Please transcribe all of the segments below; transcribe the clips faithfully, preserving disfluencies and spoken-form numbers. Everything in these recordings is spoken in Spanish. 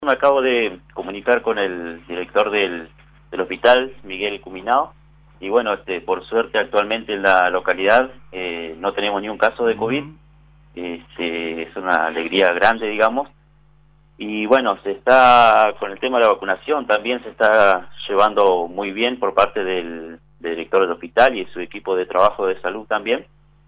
Me acabo de comunicar con el director del, del hospital, Miguel Cuminao, y bueno, este, por suerte actualmente en la localidad eh, no tenemos ni un caso de COVID. Este, es una alegría grande, digamos, y bueno, se está, con el tema de la vacunación también se está llevando muy bien por parte del, del director del hospital y su equipo de trabajo de salud también.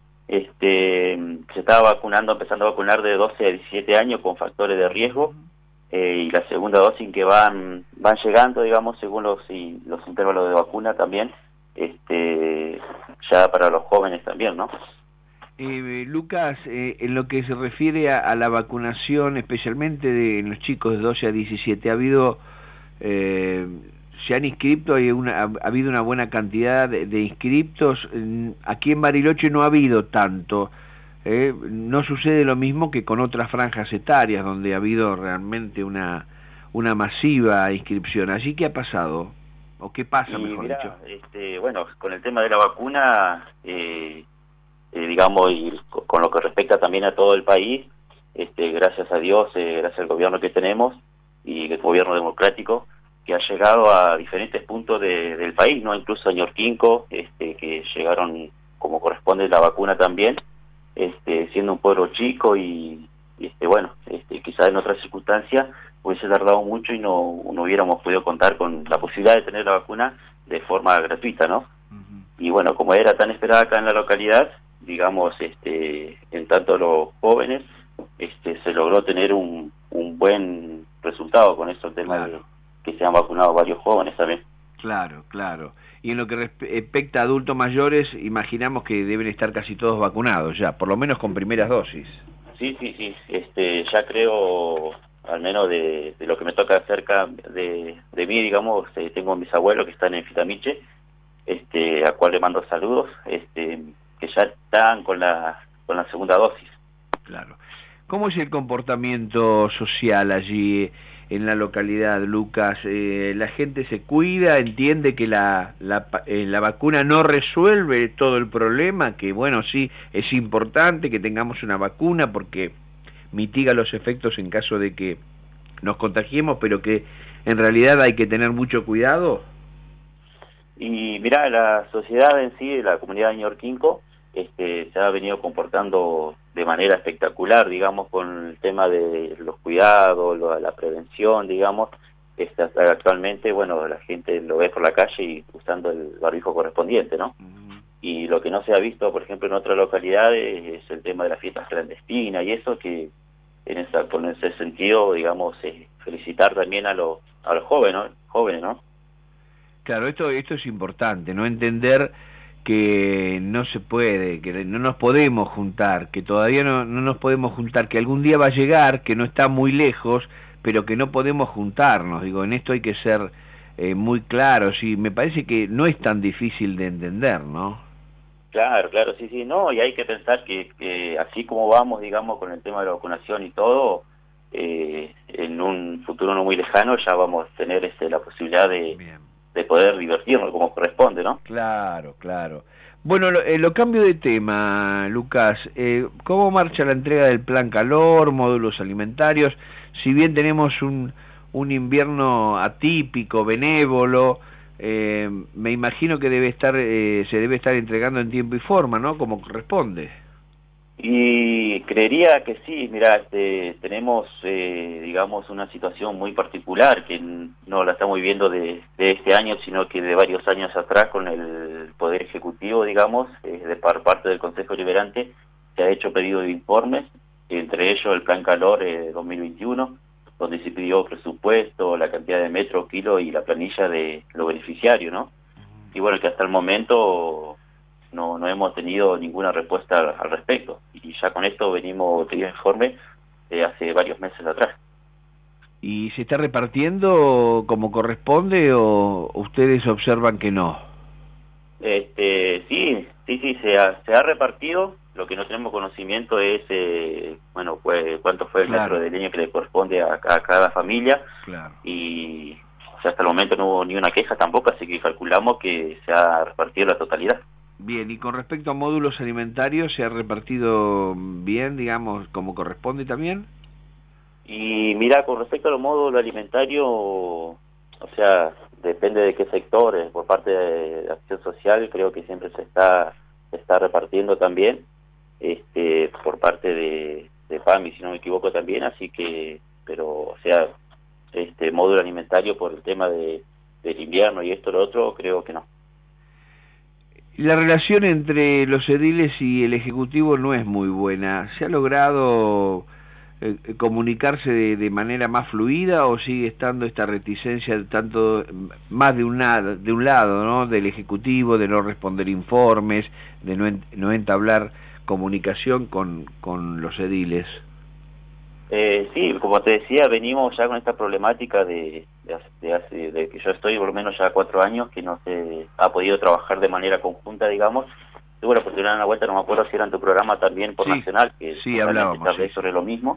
Este, se está vacunando, empezando a vacunar de doce a diecisiete años con factores de riesgo. Eh, y la segunda dosis que van van llegando, digamos, según los y los intervalos de vacuna también, este ya para los jóvenes también, ¿no? Eh, Lucas, eh, en lo que se refiere a, a la vacunación, especialmente de en los chicos de doce a diecisiete, ¿ha habido, eh, se han inscrito, hay una, ha, ha habido una buena cantidad de, de inscriptos? Aquí en Bariloche no ha habido tanto. Eh, no sucede lo mismo que con otras franjas etarias, donde ha habido realmente una, una masiva inscripción. ¿Allí qué ha pasado? ¿O qué pasa, y mejor mirá, dicho? Este, bueno, con el tema de la vacuna, eh, eh, digamos, y con lo que respecta también a todo el país, este, gracias a Dios, eh, gracias al gobierno que tenemos, y el gobierno democrático, que ha llegado a diferentes puntos de, del país, ¿no? Incluso a Ñorquinco, este, que llegaron como corresponde la vacuna también, este, siendo un pueblo chico y, y este, bueno, este, quizás en otras circunstancias hubiese tardado mucho y no, no hubiéramos podido contar con la posibilidad de tener la vacuna de forma gratuita, ¿no? Uh-huh. Y bueno, como era tan esperada acá en la localidad, digamos, este, en tanto los jóvenes, este, se logró tener un, un buen resultado con eso, el tema claro. de que se han vacunado varios jóvenes también. Claro, claro. Y en lo que respecta a adultos mayores, imaginamos que deben estar casi todos vacunados ya, por lo menos con primeras dosis. Sí, sí, sí. Este, ya creo, al menos de, de lo que me toca cerca de, de mí, digamos, eh, tengo mis abuelos que están en Fitamiche, este, a cual le mando saludos, este, que ya están con la, con la segunda dosis. Claro. ¿Cómo es el comportamiento social allí en la localidad, Lucas? Eh, ¿La gente se cuida, entiende que la, la, eh, la vacuna no resuelve todo el problema? Que bueno, sí, es importante que tengamos una vacuna porque mitiga los efectos en caso de que nos contagiemos, pero que en realidad hay que tener mucho cuidado. Y mirá, la sociedad en sí, la comunidad de Ñorquinco, este, se ha venido comportando de manera espectacular, digamos, con el tema de los cuidados, lo, la prevención, digamos. Este, actualmente, bueno, la gente lo ve por la calle y usando el barbijo correspondiente, ¿no? Uh-huh. Y lo que no se ha visto, por ejemplo, en otras localidades es el tema de las fiestas clandestinas y eso, que en esa, con ese sentido, digamos, eh, felicitar también a los, a los jóvenes, ¿no? jóvenes, ¿no? Claro, esto, esto es importante, ¿no? Entender que no se puede, que no nos podemos juntar, que todavía no, no nos podemos juntar, que algún día va a llegar, que no está muy lejos, pero que no podemos juntarnos. Digo, en esto hay que ser eh, muy claros y me parece que no es tan difícil de entender, ¿no? Claro, claro, sí, sí, no, y hay que pensar que, que así como vamos, digamos, con el tema de la vacunación y todo, eh, en un futuro no muy lejano ya vamos a tener este, la posibilidad de... Bien. de poder divertirnos como corresponde, ¿no? Claro, claro. Bueno, lo, eh, lo cambio de tema, Lucas. Eh, ¿Cómo marcha la entrega del plan calor, módulos alimentarios? Si bien tenemos un, un invierno atípico, benévolo, eh, me imagino que debe estar, eh, se debe estar entregando en tiempo y forma, ¿no? Como corresponde. Y creería que sí, mira, este, tenemos, eh, digamos, una situación muy particular que no la estamos viviendo de, de este año, sino que de varios años atrás con el Poder Ejecutivo, digamos, eh, de par parte del Consejo Liberante, se ha hecho pedido de informes, entre ellos el Plan Calor eh, dos mil veintiuno, donde se pidió presupuesto, la cantidad de metros, kilos y la planilla de los beneficiarios, ¿no? Y bueno, que hasta el momento... No, no hemos tenido ninguna respuesta al, al respecto. Y ya con esto venimos teniendo informe de hace varios meses atrás. ¿Y se está repartiendo como corresponde o ustedes observan que no? Este, sí, sí, sí, se ha, se ha repartido. Lo que no tenemos conocimiento es, eh, bueno, pues cuánto fue el claro. metro de leña que le corresponde a, a cada familia. Claro. Y o sea, hasta el momento no hubo ni una queja tampoco, así que calculamos que se ha repartido la totalidad. Bien, y con respecto a módulos alimentarios, ¿se ha repartido bien, digamos, como corresponde también? Y mira, con respecto a los módulos alimentarios, o sea, depende de qué sectores, por parte de Acción Social creo que siempre se está, se está repartiendo también, este, por parte de, de PAMI, si no me equivoco también, así que, pero, o sea, este módulo alimentario por el tema de, del invierno y esto lo otro, creo que no. La relación entre los ediles y el Ejecutivo no es muy buena. ¿Se ha logrado eh, comunicarse de, de manera más fluida o sigue estando esta reticencia tanto más de un lado, de un lado, ¿no? Del Ejecutivo, de no responder informes, de no, en, no entablar comunicación con, con los ediles? Eh, sí, como te decía, venimos ya con esta problemática de, de, de, hace, de que yo estoy por lo menos ya cuatro años que no se ha podido trabajar de manera conjunta, digamos. Tuve la oportunidad de dar una vuelta, no me acuerdo si era en tu programa también por sí, Nacional, que sí, hablábamos sí. sobre lo mismo.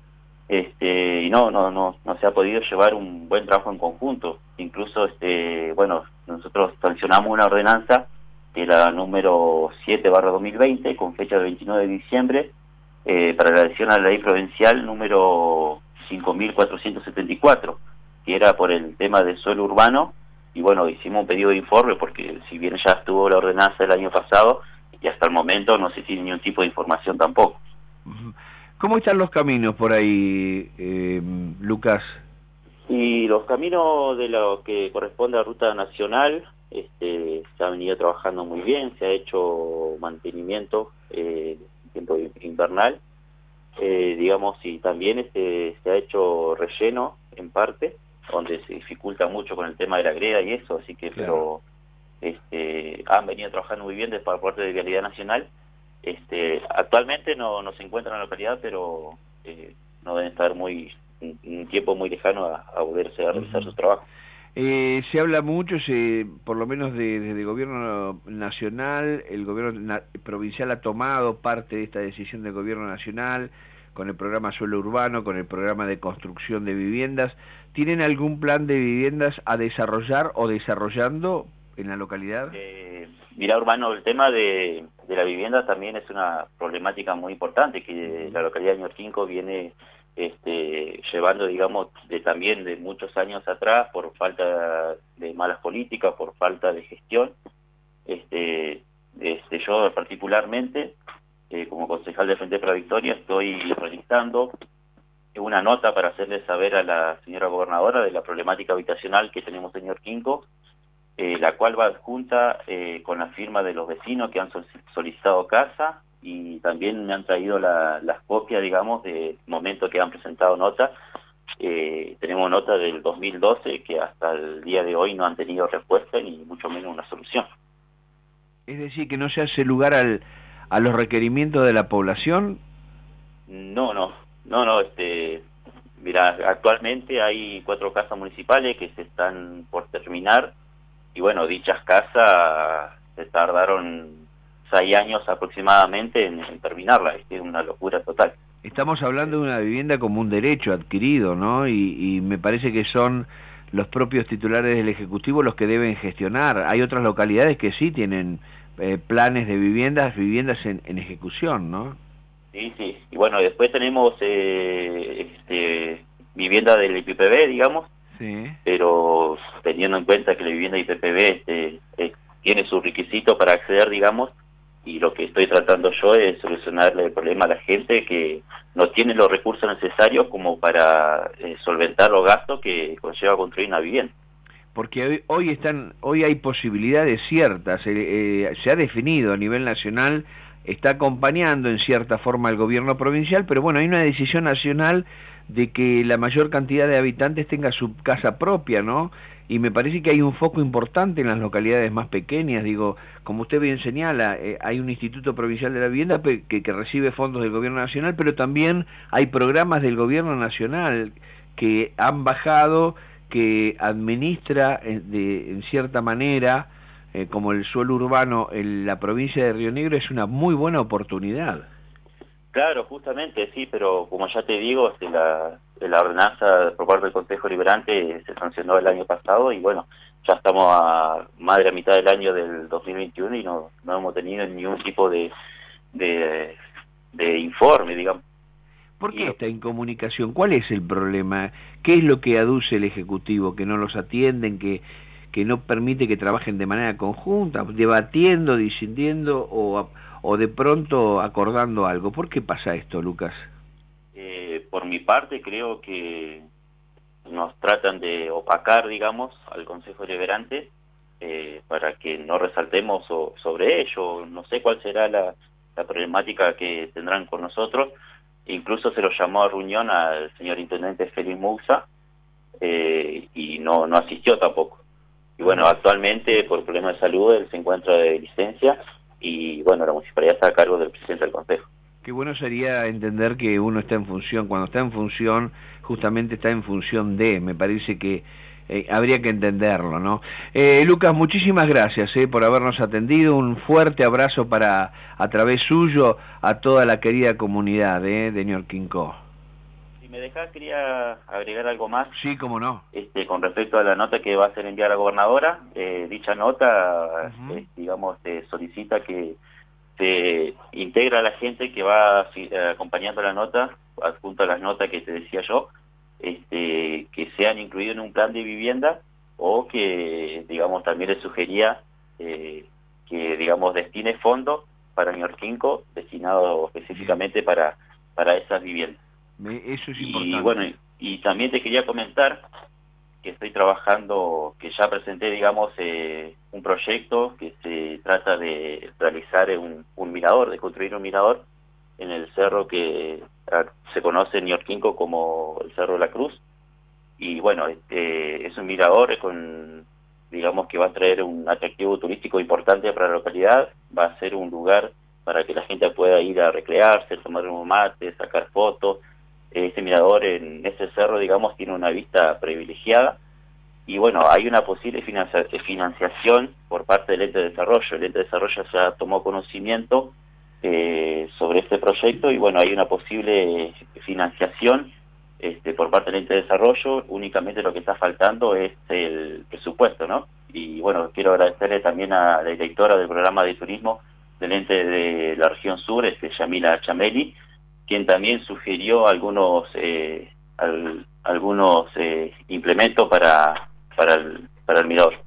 Este, y no, no, no, no se ha podido llevar un buen trabajo en conjunto. Incluso, este, bueno, nosotros sancionamos una ordenanza, que era la número siete barra dos mil veinte, con fecha del veintinueve de diciembre, Eh, para la adhesión a la ley provincial número cinco mil cuatrocientos setenta y cuatro, que era por el tema del suelo urbano, y bueno, hicimos un pedido de informe porque si bien ya estuvo la ordenanza el año pasado, y hasta el momento no se tiene ningún tipo de información tampoco. ¿Cómo están los caminos por ahí, eh, Lucas? Y los caminos de lo que corresponde a Ruta Nacional, este, se ha venido trabajando muy bien, se ha hecho mantenimiento eh, tiempo invernal, eh, digamos, y también este, se ha hecho relleno en parte, donde se dificulta mucho con el tema de la greda y eso, así que, claro. Pero este, han venido trabajando muy bien desde por parte de Vialidad Nacional. Este, actualmente no, no se encuentran en la localidad, pero eh, no deben estar muy un, un tiempo muy lejano a, a volverse a realizar uh-huh. su trabajo. Eh, se habla mucho, se, por lo menos desde el gobierno nacional, el gobierno na provincial ha tomado parte de esta decisión del gobierno nacional, con el programa Suelo Urbano, con el programa de construcción de viviendas. ¿Tienen algún plan de viviendas a desarrollar o desarrollando en la localidad? Eh, mira, Urbano, el tema de, de la vivienda también es una problemática muy importante, que la localidad de Ñorquinco viene Este, llevando, digamos, de también de muchos años atrás, por falta de malas políticas, por falta de gestión. Este, este, yo particularmente, eh, como concejal de Frente para la Victoria, estoy realizando una nota para hacerle saber a la señora gobernadora de la problemática habitacional que tenemos en Ñorquinco, eh, la cual va adjunta eh, con la firma de los vecinos que han solicitado casa, y también me han traído la, las copias, digamos, de momento que han presentado nota. Eh, tenemos nota del dos mil doce que hasta el día de hoy no han tenido respuesta ni mucho menos una solución. Es decir, que no se hace lugar al, a los requerimientos de la población. No, no, no, no. Este, mira, actualmente hay cuatro casas municipales que se están por terminar y bueno, dichas casas se tardaron seis años aproximadamente en, en terminarla. Es una locura total. Estamos hablando de una vivienda como un derecho adquirido, ¿no? Y, y me parece que son los propios titulares del Ejecutivo los que deben gestionar. Hay otras localidades que sí tienen eh, planes de viviendas, viviendas en, en ejecución, ¿no? Sí, sí. Y bueno, después tenemos eh, este, vivienda del I P P B, digamos, sí. Pero teniendo en cuenta que la vivienda I P P B este, eh, tiene sus requisitos para acceder, digamos, y lo que estoy tratando yo es solucionarle el problema a la gente que no tiene los recursos necesarios como para eh, solventar los gastos que conlleva construir una vivienda. Porque hoy, hoy están, hoy hay posibilidades ciertas, eh, eh, se ha definido a nivel nacional, está acompañando en cierta forma el gobierno provincial, pero bueno, hay una decisión nacional de que la mayor cantidad de habitantes tenga su casa propia, ¿no? Y me parece que hay un foco importante en las localidades más pequeñas, digo, como usted bien señala, eh, hay un Instituto Provincial de la Vivienda que, que recibe fondos del Gobierno Nacional, pero también hay programas del Gobierno Nacional que han bajado, que administra eh, de, en cierta manera, eh, como el suelo urbano en la provincia de Río Negro, es una muy buena oportunidad. Claro, justamente, sí, pero como ya te digo, este, la, la ordenanza por parte del Consejo Liberante se sancionó el año pasado y bueno, ya estamos a más de la mitad del año del dos mil veintiuno y no, no hemos tenido ningún tipo de, de, de informe, digamos. ¿Por qué está en comunicación? ¿Cuál es el problema? ¿Qué es lo que aduce el Ejecutivo? ¿Que no los atienden? ¿Que, que no permite que trabajen de manera conjunta? ¿Debatiendo, disintiendo o, o de pronto acordando algo? ¿Por qué pasa esto, Lucas? Eh, por mi parte, creo que nos tratan de opacar, digamos, al Consejo Deliberante eh, para que no resaltemos so, sobre ello. No sé cuál será la, la problemática que tendrán con nosotros. Incluso se lo llamó a reunión al señor intendente Félix Muxa eh, y no, no asistió tampoco. Y bueno, actualmente por problemas de salud él se encuentra de licencia y bueno, la municipalidad está a cargo del presidente del consejo. Qué bueno sería entender que uno está en función, cuando está en función, justamente está en función de, me parece que eh, habría que entenderlo, ¿no? Eh, Lucas, muchísimas gracias eh, por habernos atendido, un fuerte abrazo para, a través suyo, a toda la querida comunidad eh, de Ñorquinco. Si me dejás, quería agregar algo más. Sí, cómo no. Este, con respecto a la nota que va a ser enviada a la gobernadora, eh, dicha nota, uh-huh. eh, digamos, eh, solicita que se integra a la gente que va eh, acompañando la nota, adjunto a las notas que te decía yo, este, que sean incluidos en un plan de vivienda o que, digamos, también le sugería eh, que, digamos, destine fondos para Ñorquinco destinado específicamente para, para esas viviendas. Eso es y, importante. Bueno, y, y también te quería comentar que estoy trabajando, que ya presenté, digamos, eh, un proyecto que se trata de realizar un, un mirador, de construir un mirador en el cerro que eh, se conoce en Ñorquinco como el Cerro de la Cruz. Y bueno, este, es un mirador con, digamos, que va a traer un atractivo turístico importante para la localidad, va a ser un lugar para que la gente pueda ir a recrearse, tomar un mate, sacar fotos. Este mirador en ese cerro, digamos, tiene una vista privilegiada y bueno, hay una posible financia financiación por parte del ente de desarrollo. El ente de desarrollo ya tomó conocimiento eh, sobre este proyecto y bueno, hay una posible financiación este, por parte del ente de desarrollo. Únicamente lo que está faltando es el presupuesto, ¿no? Y bueno, quiero agradecerle también a la directora del programa de turismo del ente de la región sur, este, Yamila Chameli, quien también sugirió algunos eh, al, algunos eh, implementos para, para, el, para el mirador.